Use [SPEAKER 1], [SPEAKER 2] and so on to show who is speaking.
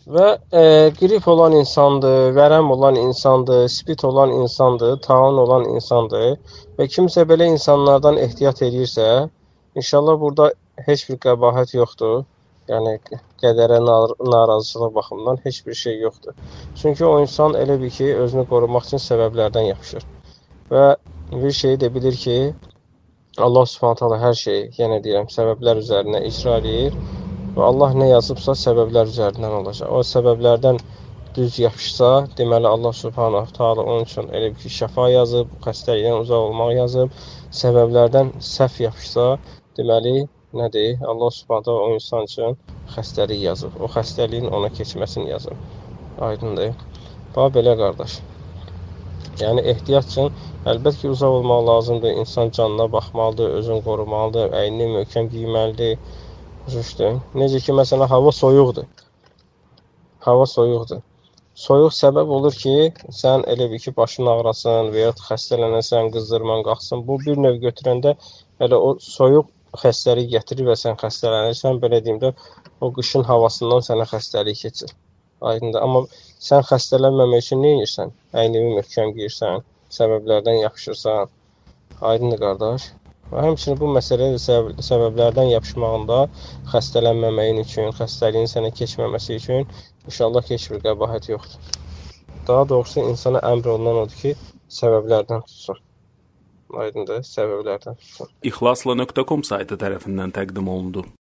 [SPEAKER 1] Və qrip olan insandır, vərəm olan insandır, spit olan insandır, taun olan insandır və kimsə belə insanlardan ehtiyat edirsə, inşallah burada heç bir qəbahət yoxdur. Yəni qədərə narazıçılıq baxımından heç bir şey yoxdur. Çünki o insan elə bir ki, özünü qorumaq üçün səbəblərdən yapışır. Və bir şeyi də bilir ki, Allah Subhanahu taala hər şeyi, yenə deyirəm, səbəblər üzərinə icra edir və Allah nə yazıbsa səbəblər üzərindən olacaq. O səbəblərdən düz yapışsa, deməli Allah Subhanahu taala onun üçün elə bir ki, şəfa yazıb, xəstəlikdən uzaq olmaq yazıb. Səbəblərdən səhv yapışsa, deməli nədir? Allah Subhanahu taala o insan üçün xəstəlik yazıb. O xəstəliyin ona keçməsini yazıb. Aydındır. Bax belə qardaş. Yəni ehtiyat üçün əlbəttə ki, uzaq olmaq lazımdır. İnsan canına baxmalıdır, özünü qorumalıdır, əynini möhkəm geyməlidir. Düzdür. Necə ki, məsələn, hava soyuqdur. Hava soyuqdur. Soyuq səbəb olur ki, sən elə bir ki, başın ağrısın və ya xəstələnəsən, qızdırman qalxsın. Bu bir növ götürəndə elə o soyuq xəstəlik gətirir və sən xəstələnirsən. Belə deyim də, o qışın havasından sənə xəstəlik keçir. Aydındır. Amma sən xəstələnməmək üçün nə edirsən? Əynini möhkəm geyirsən, səbəblərdən yapışırsan. Aydındır qardaş. Və həmçinin bu məsələ səbəblərdən yapışmağında xəstələnməməyin üçün, xəstəliyin sənə keçməməsi üçün inşallah heç bir qəbahət yoxdur. Daha doğrusu insana əmr olunan odur ki, səbəblərdən tutsun. Aydındır, səbəblərdən tutsun.
[SPEAKER 2] İxlasla.com saytı tərəfindən təqdim olundu.